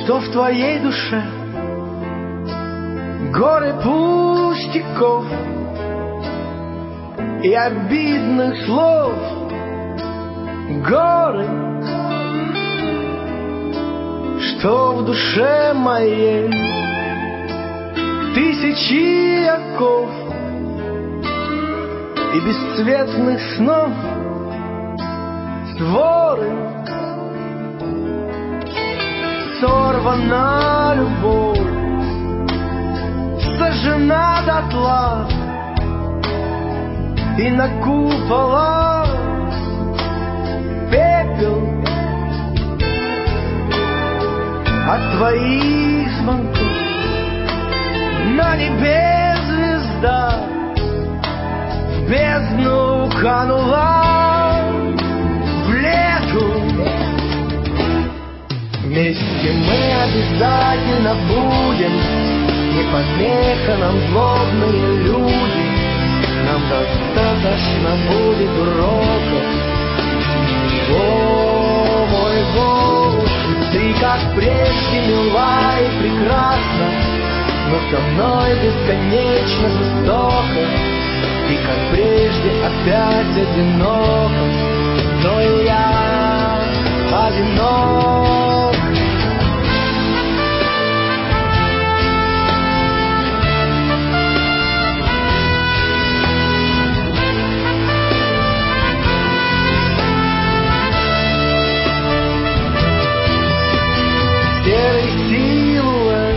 что в твоей душе горы пустяков и обидных слов, горы, что в душе моей тысячи оков и бесцветных снов, створы, сорвана любовь, сожжена дотла, и на куполах пепел от твоих звонков. На небе звезда в бездну канула, в лету. Вместе мы обязательно будем, не помеха нам злобные люди. Нам достаточно будет уроков. О, мой Бог, ты как прежде мила и прекрасна, но со мной бесконечно жестоко. И как прежде опять одиноко, но и я одинок. Серый силуэт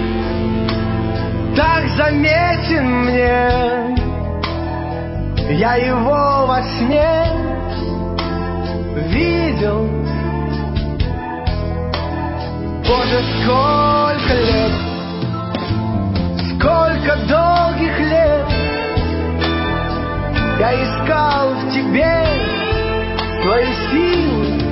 так заметен мне, я его во сне видел. Боже, сколько лет, сколько долгих лет я искал в тебе свои силы.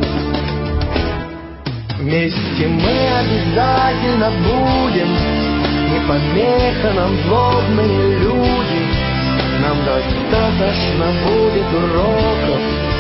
Вместе мы обязательно будем, не помеха нам злобные люди. Нам достаточно будет уроков.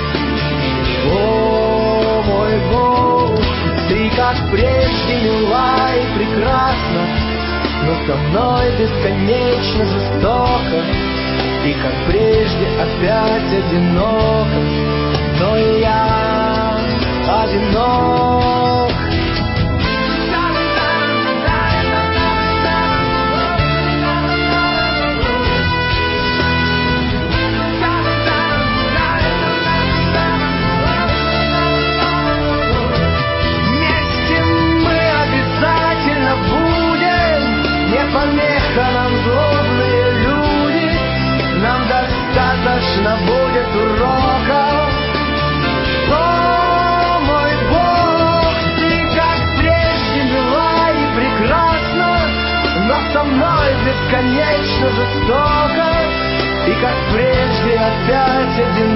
О, мой Бог, ты как прежде мила и прекрасна, но со мной бесконечно жестоко. И как прежде опять одиноко, но и я одинок. Помеха нам злобные люди, нам достаточно будет уроков. О, мой Бог, ты как прежде мила и прекрасна, но со мной бесконечно жестоко. И как прежде опять одиноко.